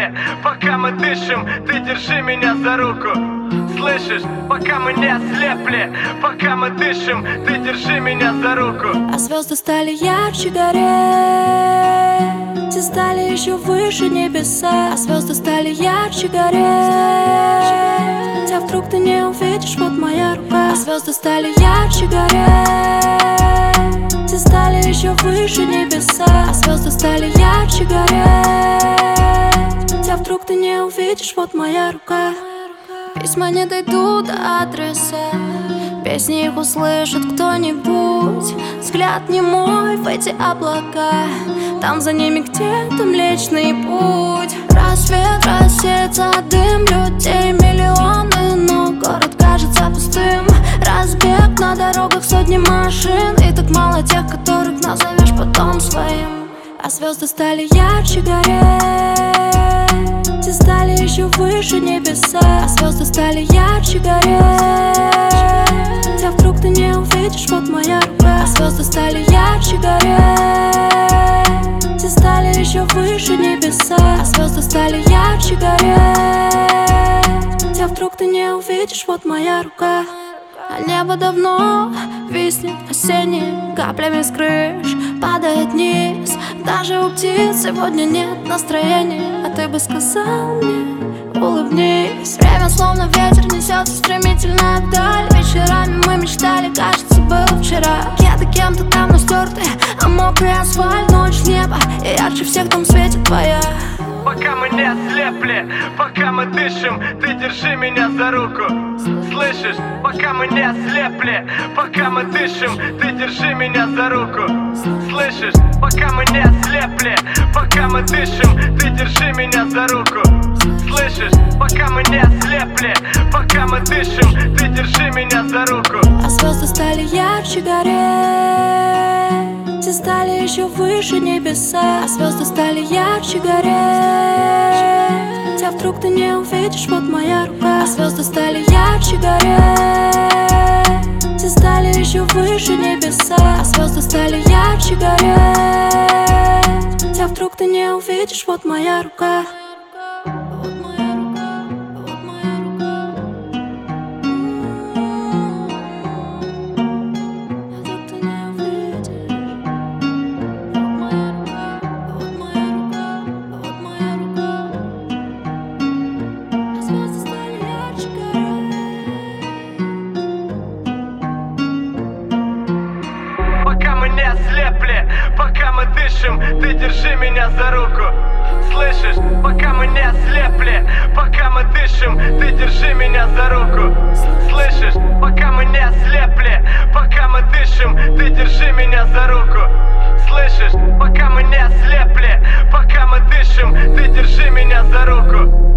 ослепли, пока мы дышим, ты держи меня за руку. Слышишь, пока мы не ослепли, пока мы дышим, ты держи меня за руку. А звезды стали ярче гореть, и стали еще выше небеса. А звезды стали ярче гореть, а вдруг ты не увидишь, вот моя рука. А звезды стали ярче гореть, и стали еще выше небеса. А звезды стали ярче гореть, а вдруг ты не увидишь, вот моя рука. Письма не дойдут до адреса, песни их услышит кто-нибудь. Взгляд не мой в эти облака, там за ними где-то Млечный Путь. Рассвет рассеется, дым людей миллионы, но город кажется пустым. Разбег на дорогах, сотни машин, и так мало тех, которых назовешь потом своим. А звезды стали ярче гореть, и стали еще выше небеса. А звезды стали ярче гореть, а вдруг ты не увидишь, вот моя рука. А звезды стали ярче гореть, и стали еще выше небеса. А звезды стали ярче гореть, а вдруг ты не увидишь, вот моя рука. А небо давно виснет осенней, каплями с крыш падает вниз. Даже у птиц сегодня нет настроения, а ты бы сказал мне: улыбнись. Время словно ветер несется стремительно вдаль. Вечерами мы мечтали, кажется, было вчера. Кеды кем-то там настерты, а мокрый асфальт. Ночь, небо, и ярче всех там светит твоя. Пока мы не ослепли, пока мы дышим, ты держи меня за руку. Слышишь, пока мы не ослепли, пока мы дышим, ты держи меня за руку. Слышишь, пока мы не ослепли, пока мы дышим, ты держи меня за руку. Слышишь, пока мы не ослепли, пока мы дышим, ты держи меня за руку. А звезды стали ярче гореть, и стали еще выше небеса. А звезды стали ярче гореть, а вдруг ты не увидишь, вот моя рука. А звезды стали ярче гореть, и стали еще выше небеса. А звезды стали ярче гореть, а вдруг ты не увидишь, вот моя рука. Пока мы не ослепли, пока мы дышим, ты держи меня за руку. Слышишь, пока мы не ослепли, пока мы дышим, ты держи меня за руку. Слышишь, пока мы не ослепли, пока мы дышим, ты держи меня за руку. Слышишь, пока мы не ослепли, пока мы дышим, ты держи меня за руку.